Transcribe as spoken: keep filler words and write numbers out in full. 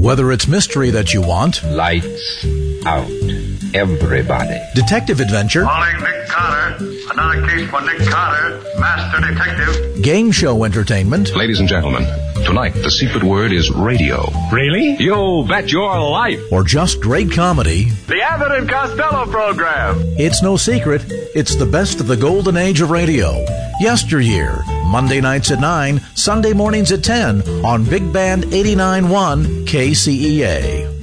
Whether it's mystery that you want, lights out, everybody. Detective adventure, calling Nick Carter. Another case for Nick Carter, master detective. Game show entertainment. Ladies and gentlemen, tonight the secret word is radio. Really? You bet your life. Or just great comedy. The Abbott and Costello program. It's no secret. It's the best of the golden age of radio. Yesteryear. Monday nights at nine, Sunday mornings at ten on Big Band eighty-nine point one K C E A.